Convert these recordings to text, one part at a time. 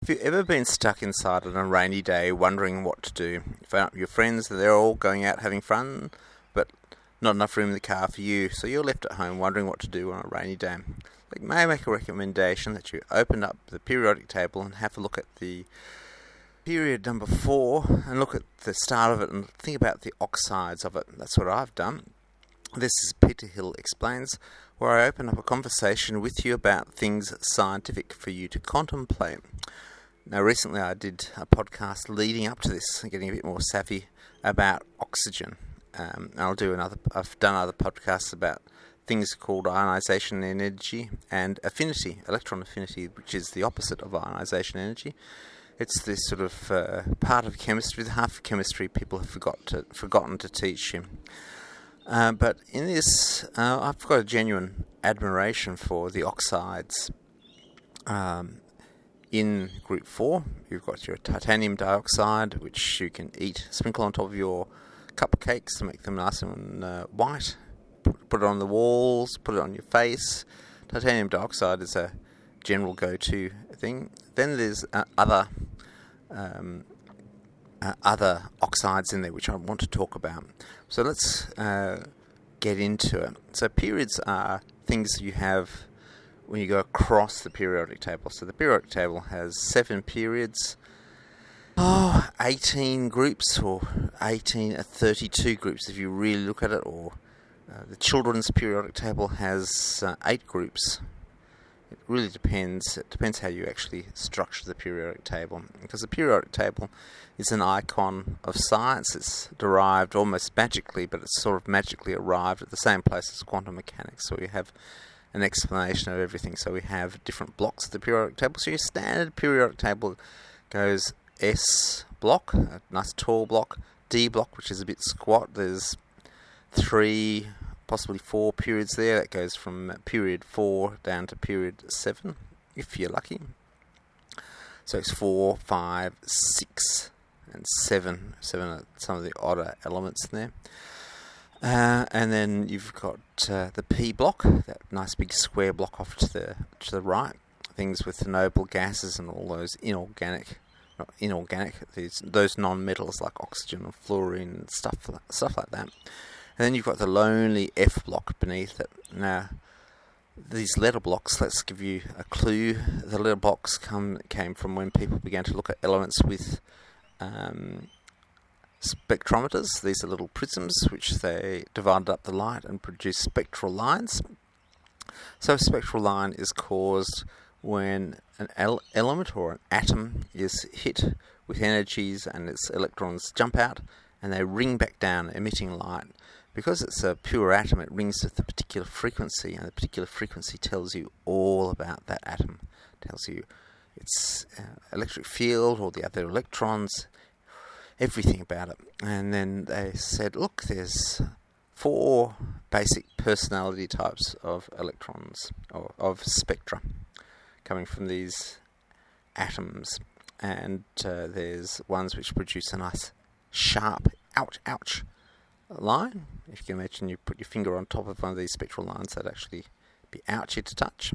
Have you ever been stuck inside on a rainy day wondering what to do? You phone up your friends, they're all going out having fun, but not enough room in the car for you, so you're left at home wondering what to do on a rainy day. May I make a recommendation that you open up the periodic table and have a look at the period number 4 and look at the start of it and think about the oxides of it. That's what I've done. This is Peter Hill Explains, where I open up a conversation with you about things scientific for you to contemplate. Now, recently I did a podcast leading up to this, getting a bit more savvy about oxygen. I've done other podcasts about things called ionization energy and affinity, electron affinity, which is the opposite of ionization energy. It's this sort of part of chemistry, the half of chemistry people have forgotten to teach you. But in this, I've got a genuine admiration for the oxides. In group 4, you've got your titanium dioxide, which you can sprinkle on top of your cupcakes to make them nice and white. Put it on the walls, put it on your face. Titanium dioxide is a general go-to thing. Then there's other oxides in there which I want to talk about. So let's get into it. So periods are things you have when you go across the periodic table. So the periodic table has 7 periods, 18 groups, or 32 groups if you really look at it, or the children's periodic table has 8 groups. It really depends. It depends how you actually structure the periodic table, because the periodic table is an icon of science. It's derived almost magically, but it's sort of magically arrived at the same place as quantum mechanics. So you have an explanation of everything. So we have different blocks of the periodic table. So your standard periodic table goes S block, a nice tall block, D block, which is a bit squat. There's 3, possibly 4 periods there. That goes from period 4 down to period 7, if you're lucky. So it's 4, 5, 6, and 7. 7 are some of the odder elements in there. And then you've got the P block, that nice big square block off to the right. Things with the noble gases and all those those non-metals like oxygen and fluorine and stuff like that. And then you've got the lonely F block beneath it. Now, these letter blocks, let's give you a clue. The letter blocks came from when people began to look at elements with spectrometers. These are little prisms which they divided up the light and produced spectral lines. So a spectral line is caused when an element or an atom is hit with energies and its electrons jump out and they ring back down, emitting light. Because it's a pure atom, it rings with a particular frequency, and the particular frequency tells you all about that atom. It tells you its electric field, all the other electrons, everything about it. And then they said, look, there's 4 basic personality types of electrons, or of spectra, coming from these atoms. And there's ones which produce a nice sharp ouch line. If you can imagine, you put your finger on top of one of these spectral lines, that'd actually be ouchy to touch.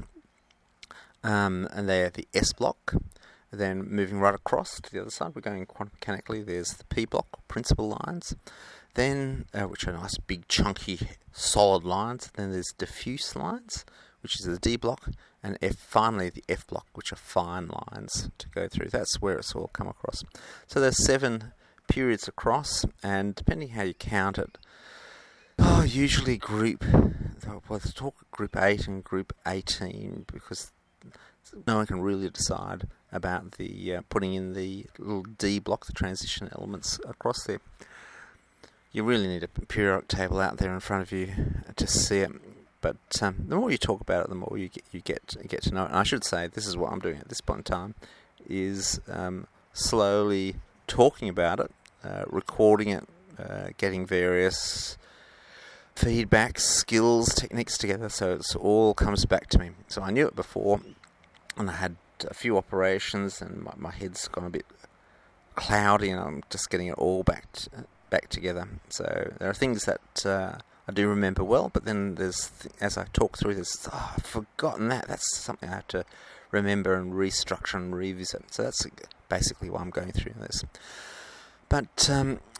And they're the S block. Then moving right across to the other side, we're going quantum mechanically. There's the P block, principal lines. Then, which are nice, big, chunky, solid lines. Then there's diffuse lines, which is the D block. And finally, the F block, which are fine lines to go through. That's where it's all come across. So there's 7 periods across, and depending how you count it, usually group 8 and group 18, because no one can really decide about the putting in the little D block, the transition elements across there. You really need a periodic table out there in front of you to see it. But the more you talk about it, the more you get to know it. And I should say, this is what I'm doing at this point in time, is slowly talking about it, recording it, getting various feedback, skills, techniques together, so it all comes back to me. So I knew it before, and I had a few operations, and my head's gone a bit cloudy, and I'm just getting it all back together. So there are things that I do remember well, but then there's, as I talk through this, I've forgotten that. That's something I have to remember and restructure and revisit. So that's basically why I'm going through this. But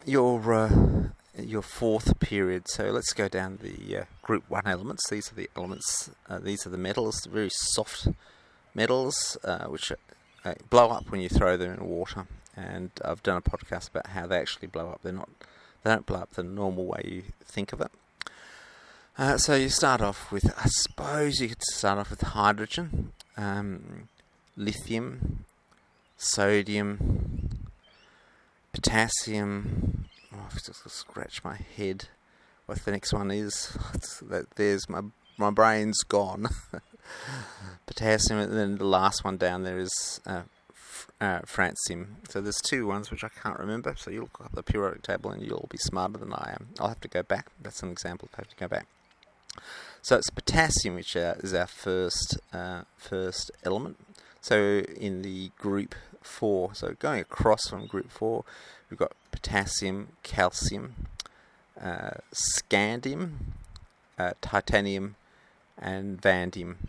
your fourth period, so let's go down the group 1 elements. These are the elements, these are the metals, very soft metals, which blow up when you throw them in water. And I've done a podcast about how they actually blow up. They don't blow up the normal way you think of it. So you start off with, I suppose you could start off with hydrogen, lithium, sodium, potassium. I've just scratched my head. What the next one is? There's my brain's gone. Potassium, and then the last one down there is francium. So there's 2 ones which I can't remember. So you look up the periodic table and you'll be smarter than I am. I'll have to go back. That's an example. I have to go back. So it's potassium, which is our first element. So in the group 4, so going across from group 4, we've got potassium, calcium, scandium, titanium, and vanadium.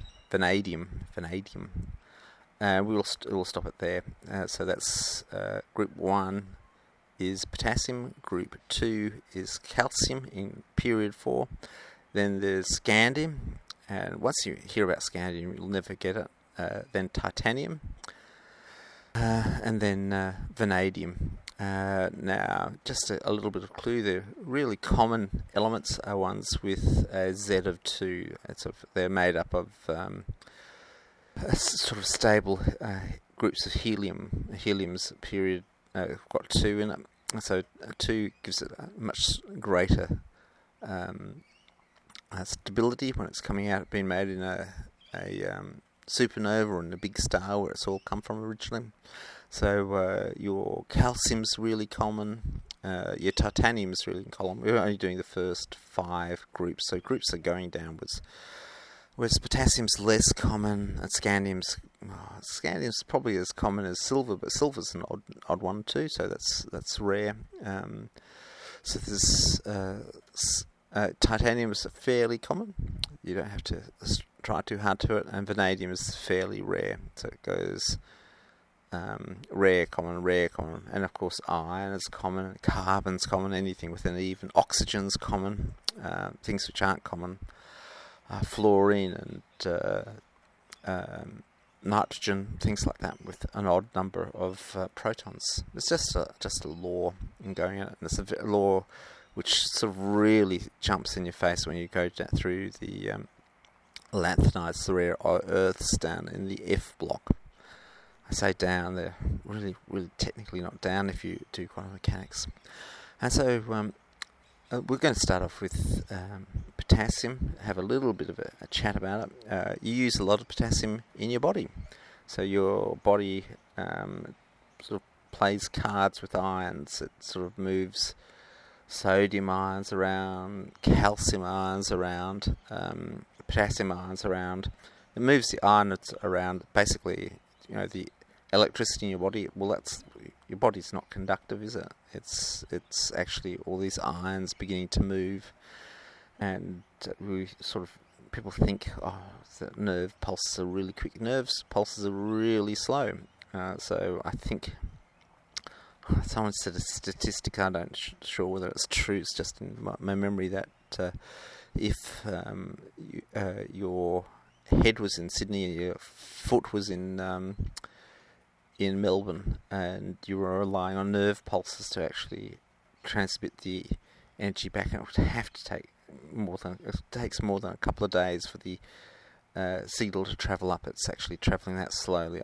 We'll stop it there. So that's group 1 is potassium, group 2 is calcium in period 4. Then there's scandium, and once you hear about scandium, you'll never get it. Then titanium, and then vanadium. Now, just a little bit of clue, the really common elements are ones with a Z of 2. They're made up of sort of stable groups of helium. Helium's period got 2 in it, so 2 gives it a much greater stability when it's coming out, being made in a supernova or in a big star where it's all come from originally. So your calcium's really common, your titanium's really common. We're only doing the first 5 groups, so groups are going downwards. Whereas potassium's less common, and scandium's probably as common as silver, but silver's an odd one too, so that's rare. So there's titanium is fairly common. You don't have to try too hard to it, and vanadium is fairly rare. So it goes rare, common, and of course iron is common, carbon's common, anything with an even, oxygen's common, things which aren't common, fluorine and nitrogen, things like that, with an odd number of protons. It's just a law in going at it, and it's a law which sort of really jumps in your face when you go down through the lanthanides, the rare earths down in the F block. I say down, they're really technically not down if you do quantum mechanics. And so we're going to start off with potassium, have a little bit of a chat about it. You use a lot of potassium in your body. So your body sort of plays cards with ions. It sort of moves sodium ions around, calcium ions around, potassium ions around. It moves the ions around. Basically, the electricity in your body. Well, your body's not conductive, is it? It's actually all these ions beginning to move, and people think, the nerve pulses are really quick. Nerves pulses are really slow. So I think someone said a statistic. I don't sure whether it's true. It's just in my memory that if your head was in Sydney and your foot was in Melbourne, and you were relying on nerve pulses to actually transmit the energy back, it would have to take takes more than a couple of days for the signal to travel up. It's actually travelling that slowly.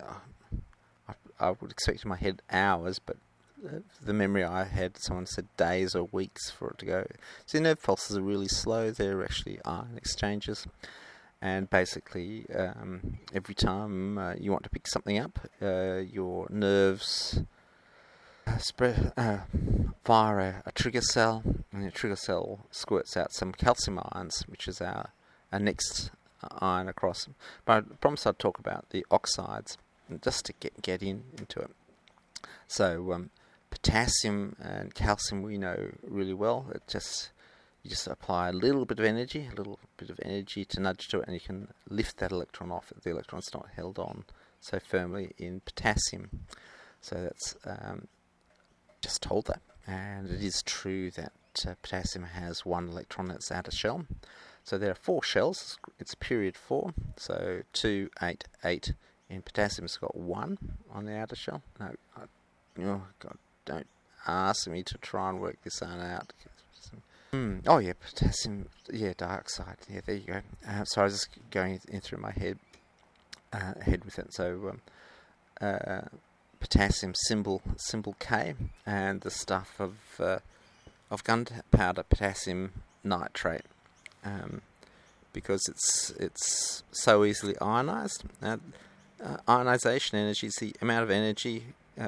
I would expect in my head hours, but the memory I had, someone said days or weeks for it to go. So nerve pulses are really slow. They're actually ion exchanges. And basically, every time you want to pick something up, your nerves spread via a trigger cell, and the trigger cell squirts out some calcium ions, which is our next ion across. But I promise I'd talk about the oxides, just to get into it. So potassium and calcium we know really well. It just You just apply a little bit of energy to nudge to it, and you can lift that electron off. The electron's not held on so firmly in potassium. So that's just told that. And it is true that potassium has one electron in its outer shell. So there are 4 shells. It's period 4. So 2, 8, 8. In potassium's got 1 on the outer shell. No, oh God, don't ask me to try and work this one out. Oh yeah, potassium. Yeah, dioxide. Yeah, there you go. So I was just going in through my head with it. So potassium symbol K, and the stuff of gunpowder, potassium nitrate, because it's so easily ionized. Ionization energy is the amount of energy,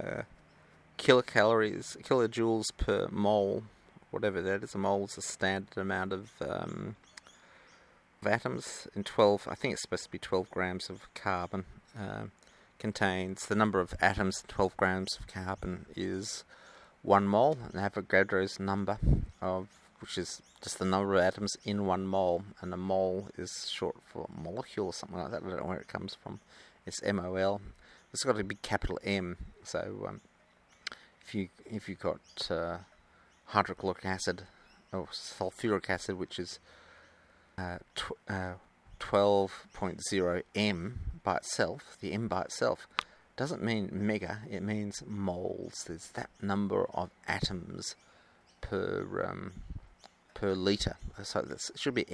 kilojoules per mole, whatever that is. A mole is a standard amount of atoms in 12. I think it's supposed to be 12 grams of carbon. Contains the number of atoms. 12 grams of carbon is 1 mole, and Avogadro's number which is just the number of atoms in 1 mole, and a mole is short for molecule or something like that. I don't know where it comes from. It's MOL. It's got to be capital M. So if you got hydrochloric acid or sulfuric acid, which is 12.0 M by itself, the M by itself doesn't mean mega, it means moles. There's that number of atoms per litre. So it should be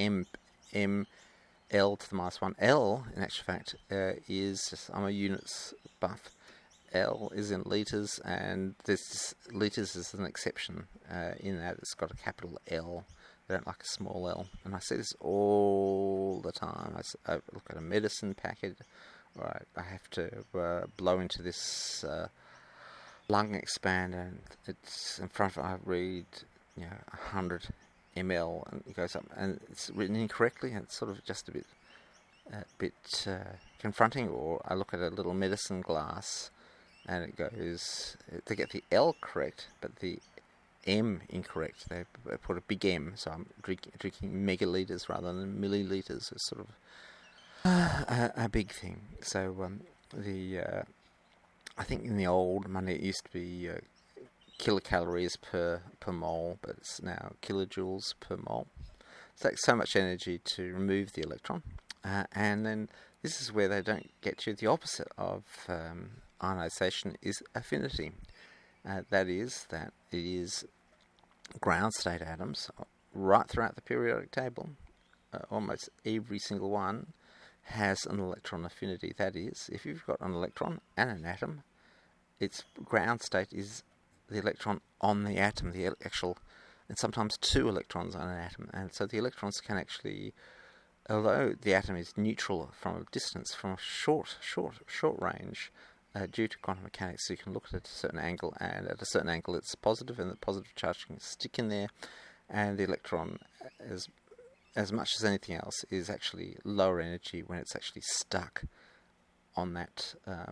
L to the minus 1. L, in actual fact, is just, I'm a units buff. L is in litres, and litres is an exception in that it's got a capital L. They don't like a small L. And I see this all the time. I look at a medicine packet, or I have to blow into this lung expander, and it's in front of it. I read 100 ml, and it goes up, and it's written incorrectly, and it's sort of just a bit confronting. Or I look at a little medicine glass, and it goes, they get the L correct, but the M incorrect. They put a big M, so I'm drinking megalitres rather than millilitres. It's sort of a big thing. So I think in the old money it used to be kilocalories per mole, but it's now kilojoules per mole. It takes so much energy to remove the electron, and then this is where they don't get you. The opposite of ionization is affinity. That is that it is ground state atoms right throughout the periodic table. Almost every single one has an electron affinity. That is, if you've got an electron and an atom, its ground state is the electron on the atom, the actual, and sometimes 2 electrons on an atom. And so the electrons can actually, although the atom is neutral from a distance, from a short range, due to quantum mechanics, so you can look at a certain angle, and at a certain angle it's positive, and the positive charge can stick in there, and the electron, as much as anything else, is actually lower energy when it's actually stuck on that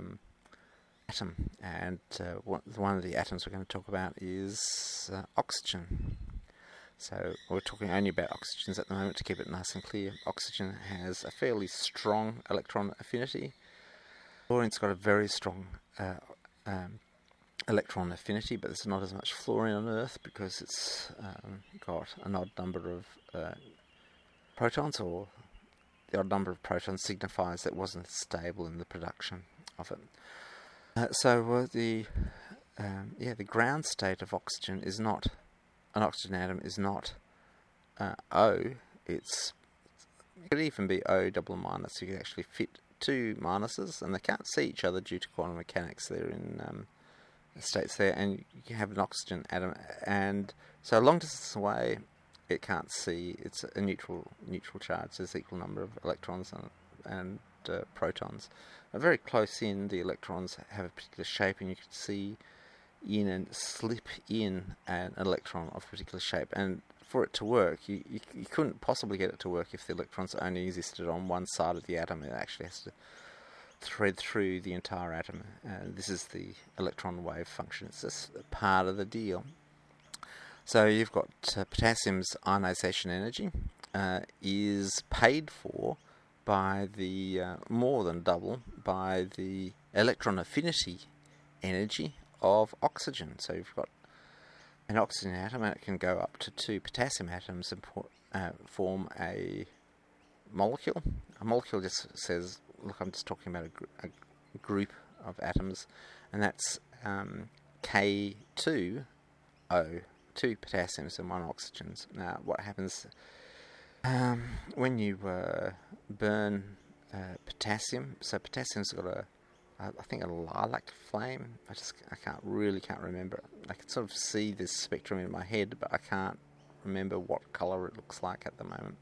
atom. And one of the atoms we're going to talk about is oxygen. So we're talking only about oxygens at the moment to keep it nice and clear. Oxygen has a fairly strong electron affinity. Fluorine's got a very strong electron affinity, but there's not as much fluorine on Earth because it's got an odd number of protons, or the odd number of protons signifies that it wasn't stable in the production of it. The ground state of oxygen is not, an oxygen atom is not O. It could even be O double minus. You could actually fit 2 minuses, and they can't see each other due to quantum mechanics. They're in states there, and you can have an oxygen atom, and so a long distance away it can't see. It's a neutral charge. There's equal number of electrons and protons. Very close in, the electrons have a particular shape, and you can see in and slip in an electron of a particular shape. And for it to work, you couldn't possibly get it to work if the electrons only existed on one side of the atom. It actually has to thread through the entire atom. This is the electron wave function. It's just part of the deal. So you've got potassium's ionization energy is paid for by the more than double by the electron affinity energy of oxygen. So you've got an oxygen atom, and it can go up to 2 potassium atoms and form a molecule. A molecule just says, look, I'm just talking about a group of atoms, and that's K2O, 2 potassiums and 1 oxygens. Now, what happens when you burn potassium? So potassium's got I think a lilac flame. I can't remember. I can sort of see this spectrum in my head, but I can't remember what colour it looks like at the moment.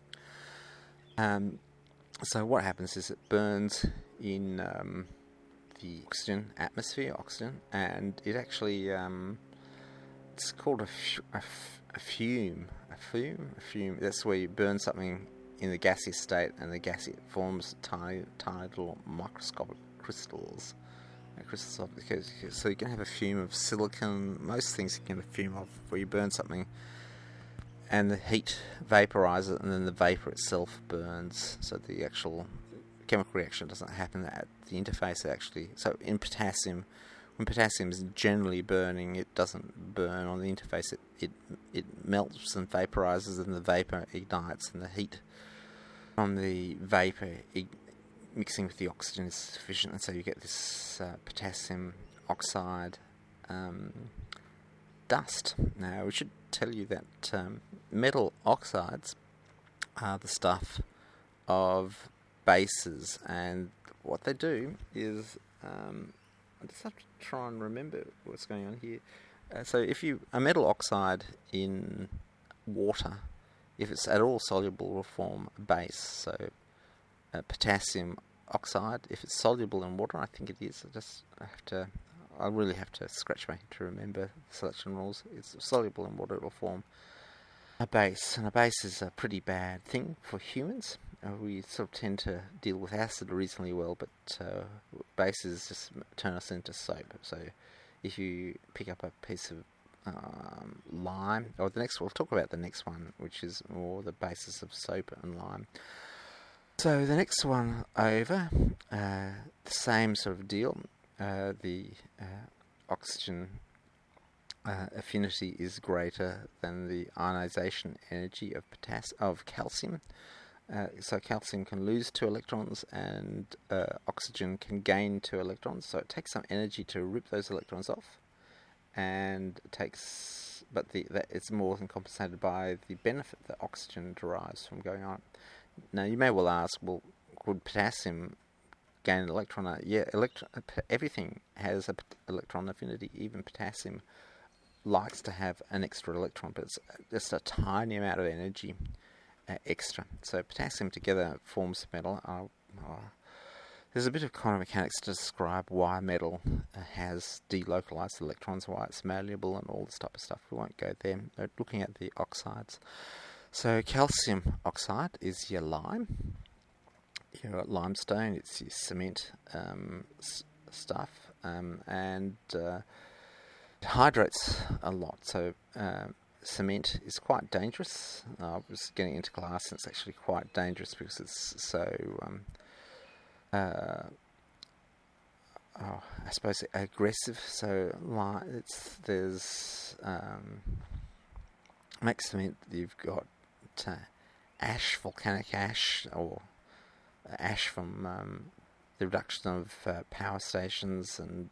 So what happens is it burns in the oxygen atmosphere, and it actually it's called a fume. A fume. That's where you burn something in the gaseous state, and the gas forms tiny little microscopic crystals. So you can have a fume of silicon. Most things you can have a fume of, where you burn something and the heat vaporizes it, and then the vapor itself burns. So the actual chemical reaction doesn't happen at the interface. So in potassium, when potassium is generally burning, it doesn't burn on the interface. It melts and vaporizes, and the vapor ignites, and the heat from the vapor mixing with the oxygen is sufficient, and so you get this potassium oxide dust. Now, we should tell you that metal oxides are the stuff of bases, and what they do is I just have to try and remember what's going on here. So if a metal oxide in water, if it's at all soluble, will form a base. So potassium oxide, if it's soluble in water, I think it is. I really have to scratch my head to remember the selection rules. It's soluble in water, it will form a base, and a base is a pretty bad thing for humans. We sort of tend to deal with acid reasonably well, but bases just turn us into soap. So if you pick up a piece of lime, or we'll talk about the next one, which is more the basis of soap and lime. So the next one over, the same sort of deal. The oxygen affinity is greater than the ionization energy of calcium. So calcium can lose 2 electrons, and oxygen can gain 2 electrons. So it takes some energy to rip those electrons off, and it's more than compensated by the benefit that oxygen derives from going on. Now, you may well ask, well, could potassium gain an electron? Yeah, everything has an electron affinity. Even potassium likes to have an extra electron, but it's just a tiny amount of energy extra. So potassium together forms metal. There's a bit of quantum mechanics to describe why metal has delocalized electrons, why it's malleable, and all this type of stuff. We won't go there. We're looking at the oxides. So calcium oxide is your lime. Your limestone, it's your cement stuff, and it hydrates a lot. So cement is quite dangerous. I was getting into glass, and it's actually quite dangerous because it's so I suppose aggressive. So makes cement. You've got volcanic ash, or ash from the reduction of power stations, and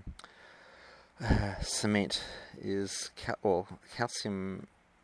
cement is calcium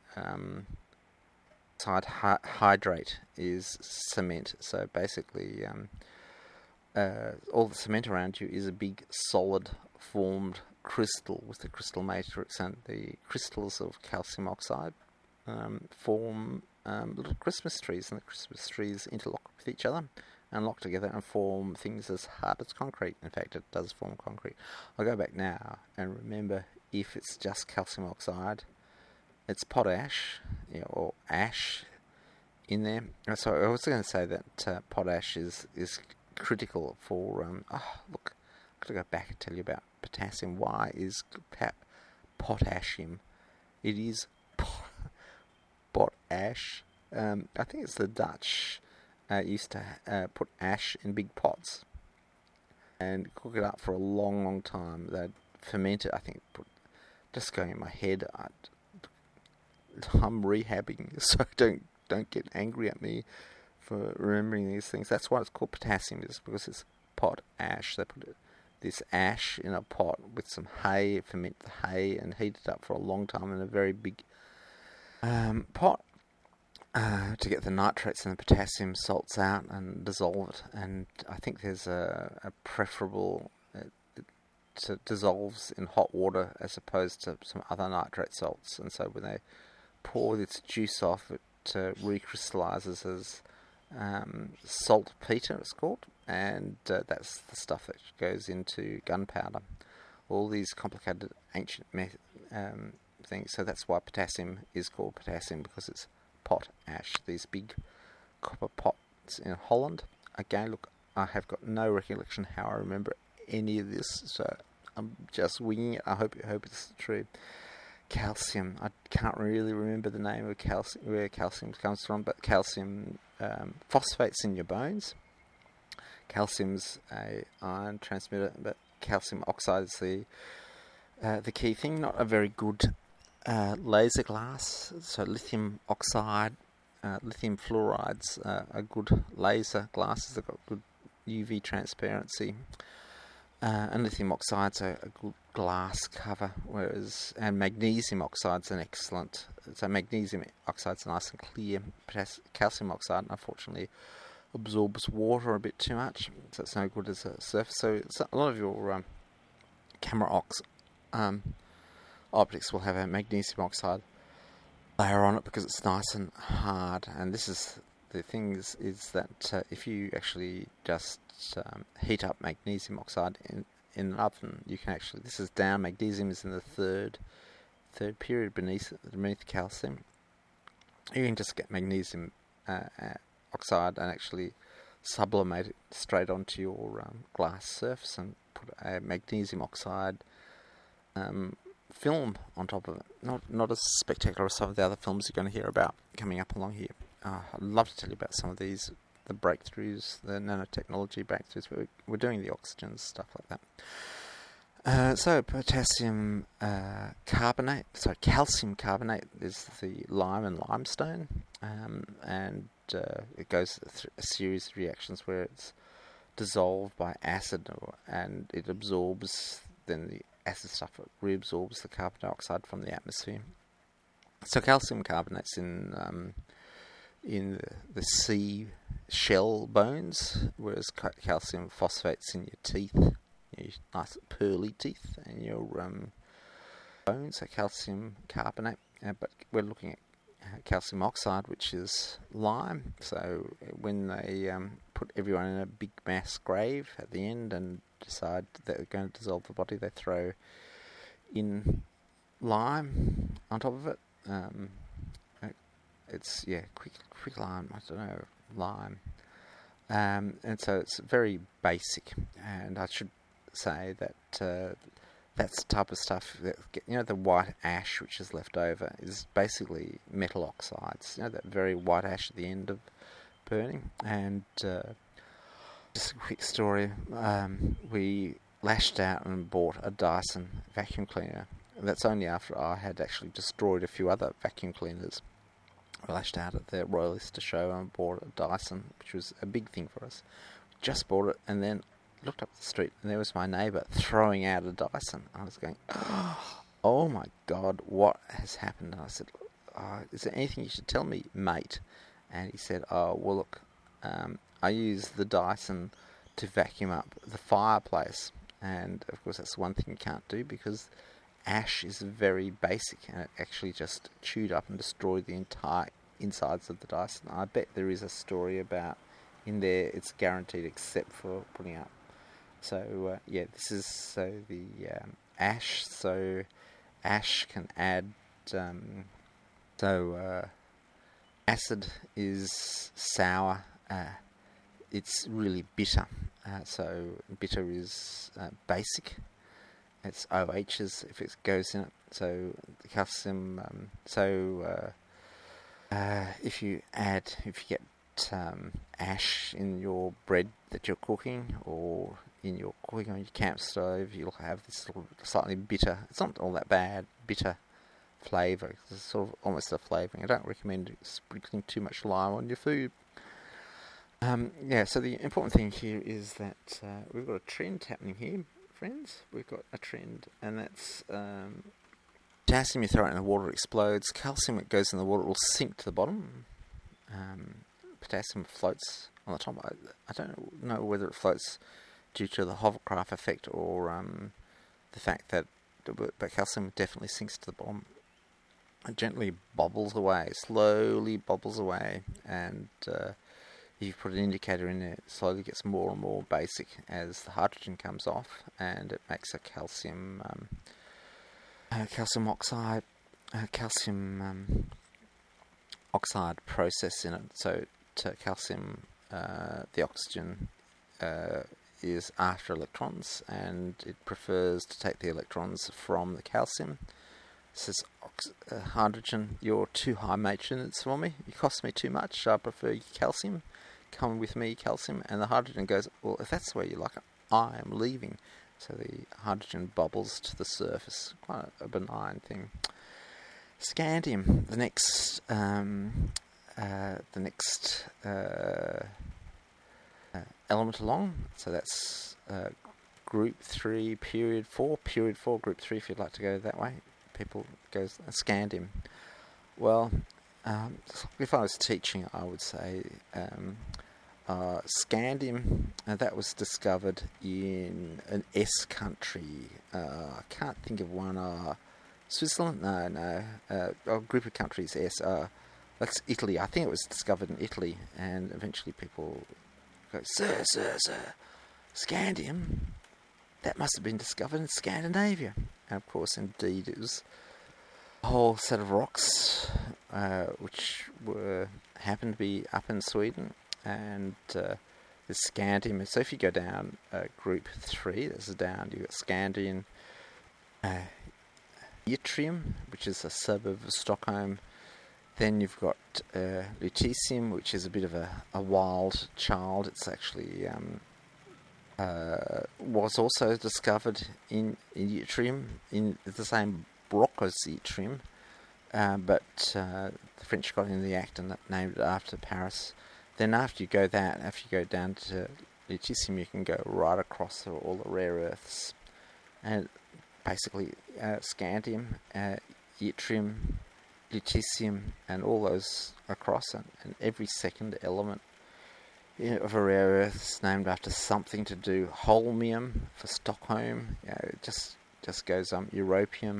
hydrate is cement. So basically, all the cement around you is a big solid formed crystal with the crystal matrix, and the crystals of calcium oxide form little Christmas trees, and the Christmas trees interlock with each other and lock together and form things as hard as concrete. In fact, it does form concrete. I'll go back now and remember, if it's just calcium oxide, it's potash, or ash in there. So I was going to say that potash is critical for look, I've got to go back and tell you about potassium. Why is potassium? It is ash. I think it's the Dutch used to put ash in big pots and cook it up for a long, long time. They'd ferment it. I think, just going in my head, I'm rehabbing, so don't get angry at me for remembering these things. That's why it's called potassium, is because it's pot ash. They put this ash in a pot with some hay, ferment the hay, and heat it up for a long time in a very big pot to get the nitrates and the potassium salts out and dissolve it. And I think there's a preferable, it dissolves in hot water as opposed to some other nitrate salts. And so when they pour this juice off, it recrystallizes as saltpeter, it's called, and that's the stuff that goes into gunpowder. All these complicated ancient things. So that's why potassium is called potassium, because it's pot ash. These big copper pots in Holland. Again, look, I have got no recollection how I remember any of this, so I'm just winging it. I hope it's true. Calcium. I can't really remember the name of calcium, where calcium comes from, but calcium phosphates in your bones. Calcium's a ion transmitter, but calcium oxide is the key thing. Not a very good laser glass. So lithium oxide, lithium fluorides are good laser glasses. They've got good UV transparency. And lithium oxide's a good glass cover, and magnesium oxide's an excellent. So magnesium oxide's nice and clear. Calcium oxide, unfortunately, absorbs water a bit too much, so it's no good as a surface. So a lot of your camera optics will have a magnesium oxide layer on it because it's nice and hard. And this is the thing is that if you actually just heat up magnesium oxide in an oven, you can actually, this is down, magnesium is in the third period beneath calcium. You can just get magnesium oxide and actually sublimate it straight onto your glass surface and put a magnesium oxide film on top of it. Not as spectacular as some of the other films you're going to hear about coming up along here. I'd love to tell you about some of these, the breakthroughs, the nanotechnology breakthroughs. But we're doing the oxygens, stuff like that. So potassium carbonate, calcium carbonate is the lime and limestone, and it goes through a series of reactions where it's dissolved by acid, and it absorbs, then the acid stuff reabsorbs the carbon dioxide from the atmosphere. So calcium carbonate's in the sea shell bones, whereas calcium phosphates in your teeth, your nice pearly teeth, and your bones. So calcium carbonate, but we're looking at calcium oxide, which is lime. So when they put everyone in a big mass grave at the end and decide that they're going to dissolve the body, they throw in lime on top of it. It's quick lime. I don't know, lime, and so it's very basic. And I should say that that's the type of stuff that, the white ash which is left over is basically metal oxides. That very white ash at the end of burning. And just a quick story. We lashed out and bought a Dyson vacuum cleaner. That's only after I had actually destroyed a few other vacuum cleaners. We lashed out at the Royal Leicester show and bought a Dyson, which was a big thing for us. Just bought it and then looked up the street and there was my neighbour throwing out a Dyson. I was going, oh my God, what has happened? And I said, is there anything you should tell me, mate? And he said, well look, I use the Dyson to vacuum up the fireplace. And of course that's one thing you can't do because ash is very basic and it actually just chewed up and destroyed the entire insides of the Dyson. I bet there is a story about in there it's guaranteed except for putting out. So this is the ash. So ash can add. Acid is sour. It's really bitter. So bitter is basic. It's OHs if it goes in it. So the calcium. If you get ash in your bread that you're cooking, or in your cooking on your camp stove, you'll have this little slightly bitter, it's not all that bad, bitter flavour. It's sort of almost a flavouring. I don't recommend sprinkling too much lime on your food. So the important thing here is that we've got a trend happening here, friends. We've got a trend, and that's potassium, you throw it in the water, it explodes. Calcium, it goes in the water, it will sink to the bottom. Potassium floats on the top. I don't know whether it floats due to the hovercraft effect or the fact that, but calcium definitely sinks to the bottom. It gently bubbles away, slowly bubbles away, and if you put an indicator in there, it slowly gets more and more basic as the hydrogen comes off, and it makes a calcium oxide process in it. So calcium, the oxygen is after electrons, and it prefers to take the electrons from the calcium. It says, hydrogen, you're too high maintenance for me. You cost me too much. I prefer calcium. Come with me, calcium. And the hydrogen goes, well, if that's the way you like it, I am leaving. So the hydrogen bubbles to the surface. Quite a benign thing. Scandium, the next element along. So that's group 3, period 4, group 3, if you'd like to go that way. People goes scandium. Well, if I was teaching, I would say scandium, that was discovered in an S country. I can't think of one. Switzerland? No. A group of countries, S. That's Italy. I think it was discovered in Italy, and eventually people go, Sir, scandium? That must have been discovered in Scandinavia. And of course, indeed, it was a whole set of rocks which happened to be up in Sweden, and the scandium. So if you go down group 3, this is down, you've got scandium, yttrium, which is a suburb of Stockholm. Then you've got lutetium, which is a bit of a wild child. It's actually was also discovered in yttrium, in the same rock as yttrium, but the French got in the act and named it after Paris. Then after you go down to lutetium, you can go right across all the rare earths, and basically scandium, yttrium, lutetium, and all those across, and every second element of a rare earth is named after something to do. Holmium for Stockholm, it just goes on. Europium.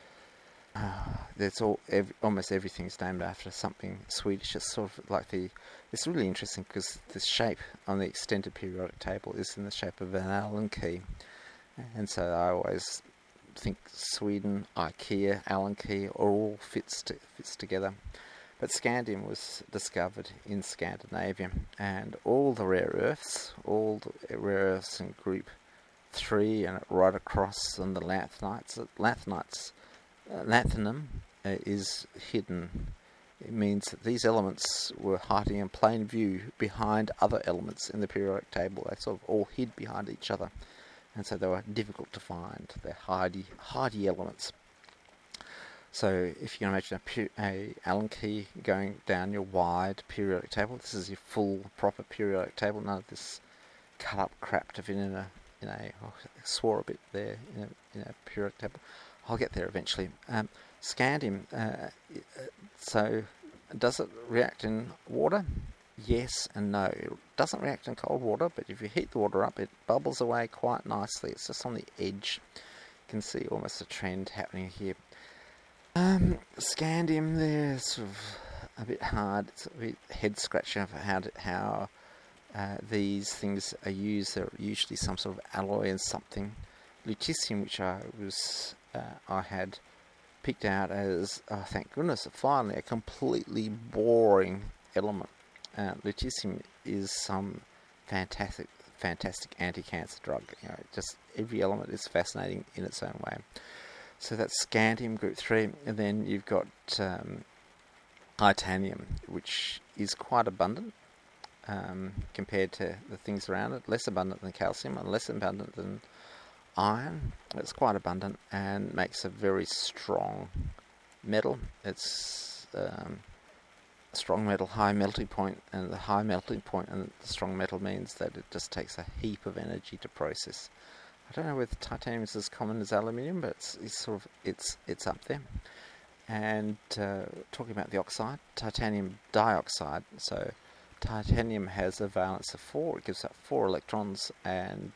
There's almost everything's named after something Swedish. It's sort of like it's really interesting because the shape on the extended periodic table is in the shape of an Allen key, and so I always think Sweden, IKEA, Allen key, all fits together. But scandium was discovered in Scandinavia, and all the rare earths in group 3 and right across on the lanthanites. Lanthanum is hidden. It means that these elements were hiding in plain view behind other elements in the periodic table. They sort of all hid behind each other, and so they were difficult to find. They're hardy elements. So if you can imagine a Allen key going down your wide periodic table, this is your full proper periodic table. None of this cut up crap to fit in a I swore a bit there in a periodic table. I'll get there eventually. Scandium. So does it react in water? Yes and no. It doesn't react in cold water, but if you heat the water up, it bubbles away quite nicely. It's just on the edge. You can see almost a trend happening here. Scandium, there's sort of a bit hard. It's a bit head scratching for how these things are used. They're usually some sort of alloy and something. Lutetium, which I had picked out as, thank goodness, finally a completely boring element. Lutetium is some fantastic anti-cancer drug. Just every element is fascinating in its own way. So that's scandium, group 3, and then you've got titanium, which is quite abundant compared to the things around it, less abundant than calcium and less abundant than iron. It's quite abundant and makes a very strong metal. It's strong metal, high melting point, and the high melting point and the strong metal means that it just takes a heap of energy to process. I don't know whether titanium is as common as aluminium, but it's up there. And talking about the oxide, titanium dioxide. So titanium has a valence of 4. It gives up 4 electrons, and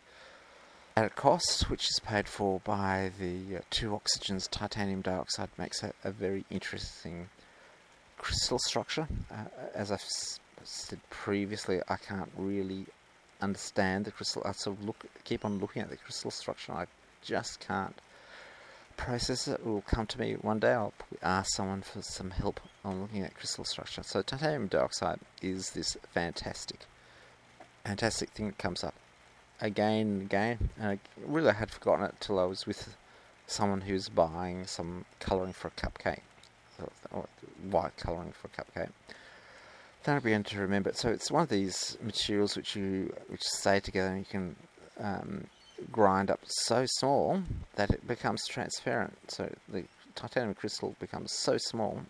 at a cost, which is paid for by the 2 oxygens, titanium dioxide makes a very interesting crystal structure. As I've said previously, I can't really understand the crystal. I sort of keep on looking at the crystal structure. I just can't process it. It will come to me one day. I'll ask someone for some help on looking at crystal structure. So titanium dioxide is this fantastic thing that comes up again and again. And I had forgotten it till I was with someone who's buying some colouring for a cupcake, or white colouring for a cupcake. Then I began to remember it. So it's one of these materials which stay together, and you can grind up so small that it becomes transparent. So the titanium crystal becomes so small,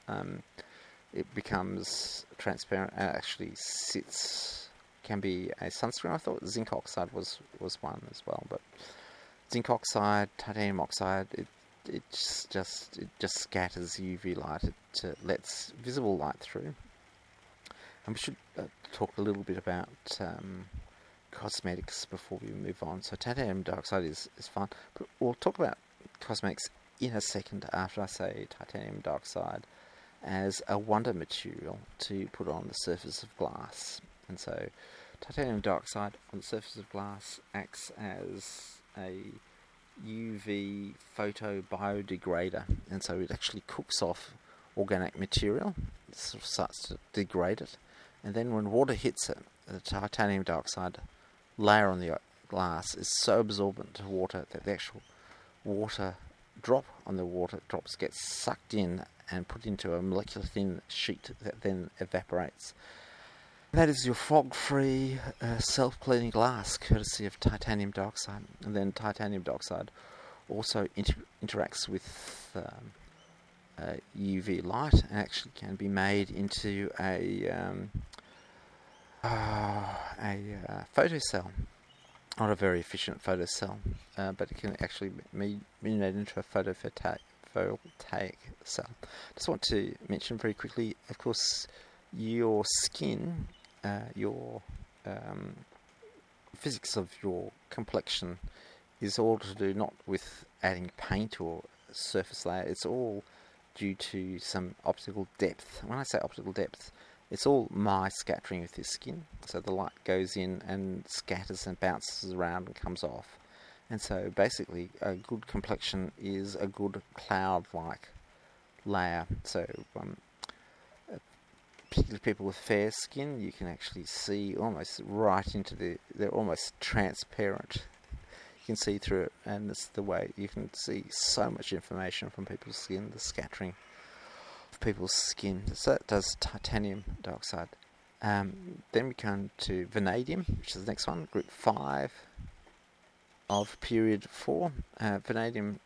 it becomes transparent and actually can be a sunscreen. I thought zinc oxide was one as well, but zinc oxide, titanium oxide, it just scatters UV light. It lets visible light through. And we should talk a little bit about cosmetics before we move on. So titanium dioxide is fun, but we'll talk about cosmetics in a second after I say titanium dioxide as a wonder material to put on the surface of glass. And so titanium dioxide on the surface of glass acts as a UV photo biodegrader, and so it actually cooks off organic material. It sort of starts to degrade it, and then when water hits it, the titanium dioxide layer on the glass is so absorbent to water that the actual water drop on the water drops gets sucked in and put into a molecular thin sheet that then evaporates. That is your fog-free, self-cleaning glass, courtesy of titanium dioxide. And then titanium dioxide also interacts with UV light and actually can be made into a photocell. Not a very efficient photocell, but it can actually be made into a photovoltaic cell. Just want to mention very quickly, of course, your skin, your physics of your complexion is all to do not with adding paint or surface layer. It's all due to some optical depth. When I say optical depth, it's all my scattering with your skin. So the light goes in and scatters and bounces around and comes off. And so basically a good complexion is a good cloud-like layer. So particularly people with fair skin, you can actually see almost right into they're almost transparent. You can see through it, and it's the way you can see so much information from people's skin, the scattering of people's skin. So that does titanium dioxide. Then we come to vanadium, which is the next one, group 5 of period 4. Vanadium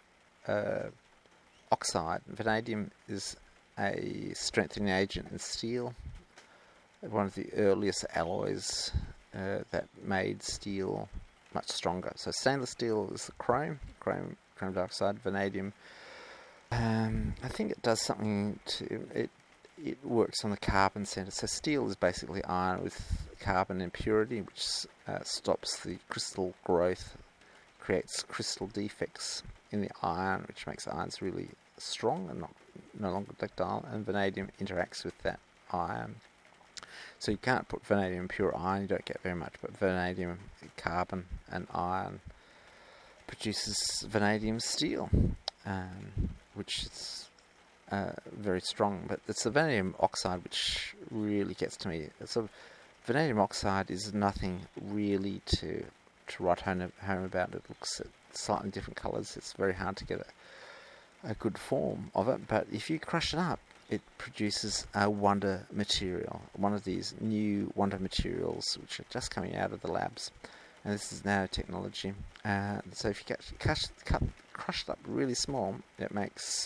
oxide. Vanadium is a strengthening agent in steel, one of the earliest alloys that made steel much stronger. So stainless steel is the chrome dioxide. Vanadium, I think it does something to it. It works on the carbon center. So steel is basically iron with carbon impurity, which stops the crystal growth, creates crystal defects in the iron, which makes irons really strong and no longer ductile, and vanadium interacts with that iron. So you can't put vanadium pure iron, you don't get very much, but vanadium carbon and iron produces vanadium steel, which is very strong. But it's the vanadium oxide which really gets to me. So vanadium oxide is nothing really to write home about. It looks at slightly different colours. It's very hard to get a good form of it, but if you crush it up, it produces a wonder material, one of these new wonder materials which are just coming out of the labs. And this is nanotechnology. So if you crush it up really small, it makes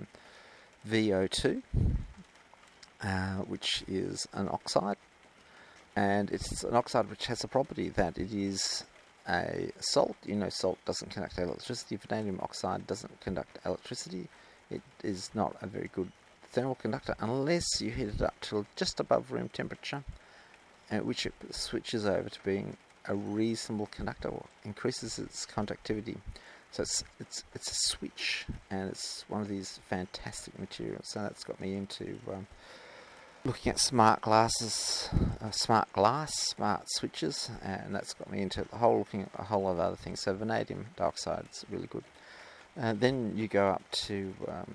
VO2, which is an oxide. And it's an oxide which has a property that it is a salt. Salt doesn't conduct electricity. Vanadium oxide doesn't conduct electricity. It is not a very good thermal conductor unless you heat it up to just above room temperature, at which it switches over to being a reasonable conductor, or increases its conductivity. So it's a switch, and it's one of these fantastic materials. So that's got me into looking at smart glasses, smart switches, and that's got me into looking at a whole lot of other things. So vanadium dioxide is really good. Then you go up to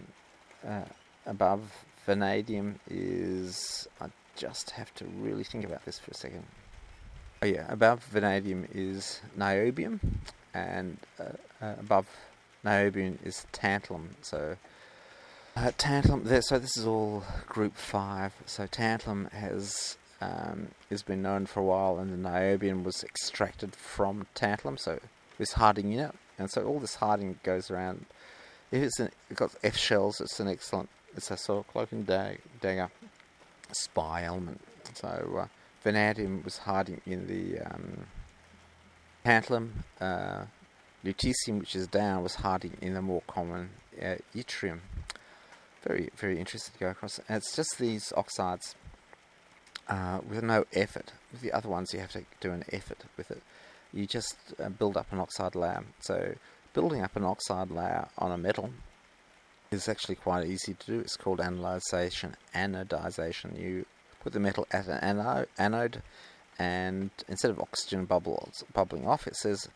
above vanadium is, I just have to really think about this for a second. Oh yeah, above vanadium is niobium, and above niobium is tantalum. So tantalum, so this is all group 5. So tantalum has been known for a while, and the niobium was extracted from tantalum, so there's harding in it, and so all this harding goes around. It's got F shells. It's a sort of cloak and dagger spy element. So vanadium was harding in the tantalum. Lutetium, which is down, was harding in the more common yttrium. Very, very interesting to go across. And it's just these oxides with no effort. With the other ones, you have to do an effort with it. You just build up an oxide layer. So building up an oxide layer on a metal is actually quite easy to do. It's called anodization. You put the metal at an anode, and instead of oxygen bubbling off, it says,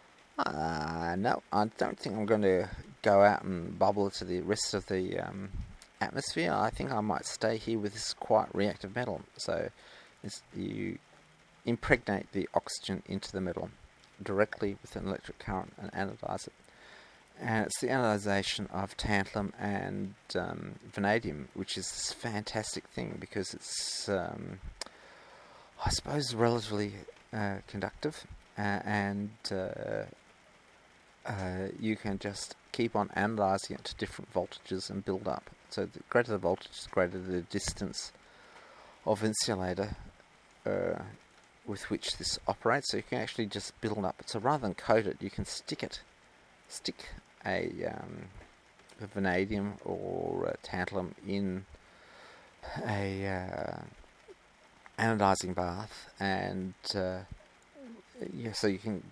no, I don't think I'm going to go out and bubble to the rest of the atmosphere. I think I might stay here with this quite reactive metal. So you impregnate the oxygen into the metal directly with an electric current and anodize it. And it's the anodization of tantalum and vanadium, which is this fantastic thing because it's, I suppose, relatively conductive, and you can just keep on anodizing it to different voltages and build up. So the greater the voltage, the greater the distance of insulator with which this operates. So you can actually just build up. So rather than coat it, you can stick a vanadium or tantalum in a anodizing bath, and so you can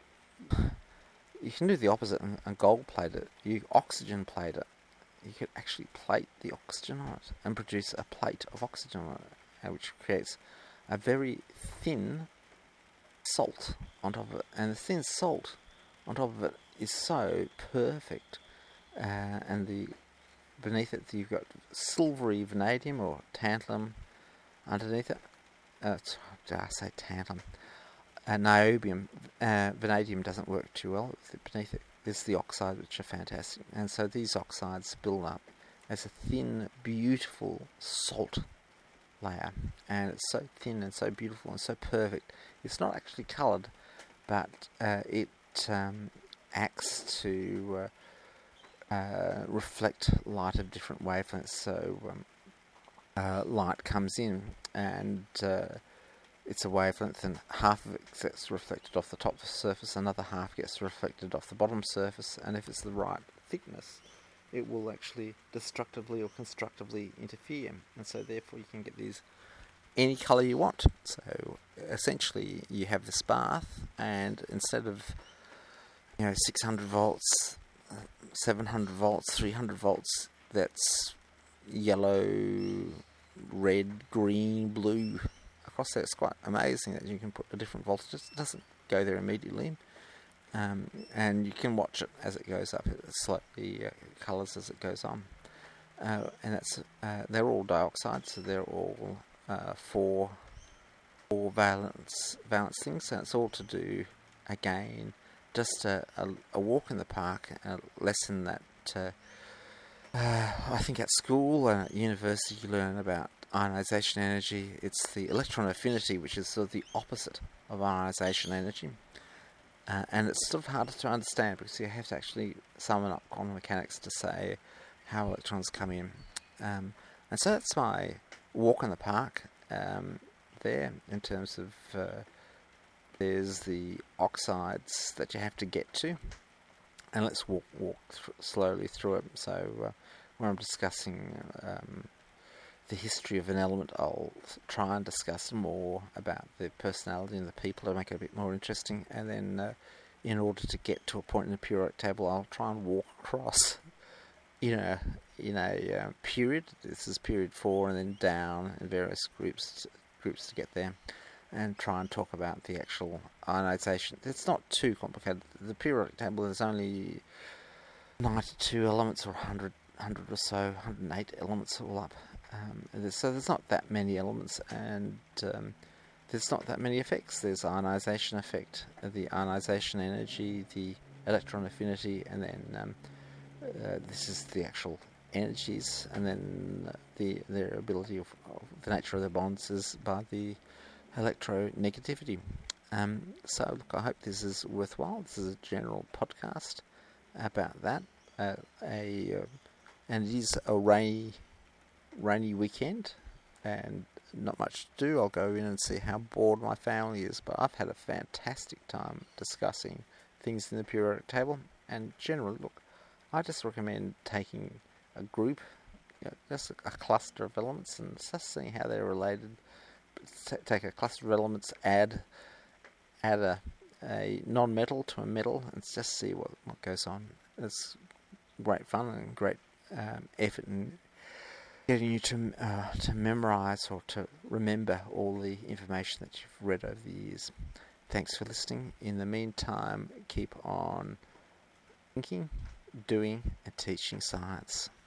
do the opposite and gold plate it. You oxygen plate it. You could actually plate the oxygen on it and produce a plate of oxygen on it, which creates a very thin salt on top of it. And the thin salt on top of it is so perfect. And beneath it, you've got silvery vanadium or tantalum underneath it. Did I say tantalum? Niobium. Vanadium doesn't work too well. Beneath it is the oxide, which are fantastic. And so these oxides build up as a thin, beautiful salt layer. And it's so thin and so beautiful and so perfect. It's not actually coloured, but it acts to reflect light of different wavelengths. So light comes in, and it's a wavelength, and half of it gets reflected off the top surface, another half gets reflected off the bottom surface, and if it's the right thickness, it will actually destructively or constructively interfere, and so therefore you can get these any colour you want. So essentially you have this bath, and instead of 600 volts, 700 volts, 300 volts, that's yellow, red, green, blue across there. It's quite amazing that you can put a different voltage. It doesn't go there immediately, and you can watch it as it goes up. It slightly colours as it goes on, and that's they're all dioxide, so they're all four valence things. So it's all to do, again, just a walk in the park, lessen that I think at school and at university you learn about ionization energy. It's the electron affinity, which is sort of the opposite of ionization energy. And it's sort of harder to understand because you have to actually summon up quantum mechanics to say how electrons come in. And so that's my walk in the park there in terms of there's the oxides that you have to get to. And let's walk slowly through it. So when I'm discussing the history of an element, I'll try and discuss more about the personality and the people to make it a bit more interesting. And then in order to get to a point in the periodic table, I'll try and walk across in a period. This is period 4, and then down in various groups to get there, and try and talk about the actual ionization. It's not too complicated. The periodic table is only 92 elements, or 100 or so, 108 elements all up. So there's not that many elements, and there's not that many effects. There's ionization effect, the ionization energy, the electron affinity, and then this is the actual energies, and then their ability of the nature of the bonds is by the electronegativity. So look, I hope this is worthwhile. This is a general podcast about that. And it is a rainy weekend, and not much to do. I'll go in and see how bored my family is, but I've had a fantastic time discussing things in the periodic table. And generally, look, I just recommend taking a group, just a cluster of elements, and just seeing how they're related. Take a cluster of elements, add a non-metal to a metal, and just see what goes on. It's great fun and great effort in getting you to memorize or to remember all the information that you've read over the years. Thanks for listening. In the meantime, keep on thinking, doing, and teaching science.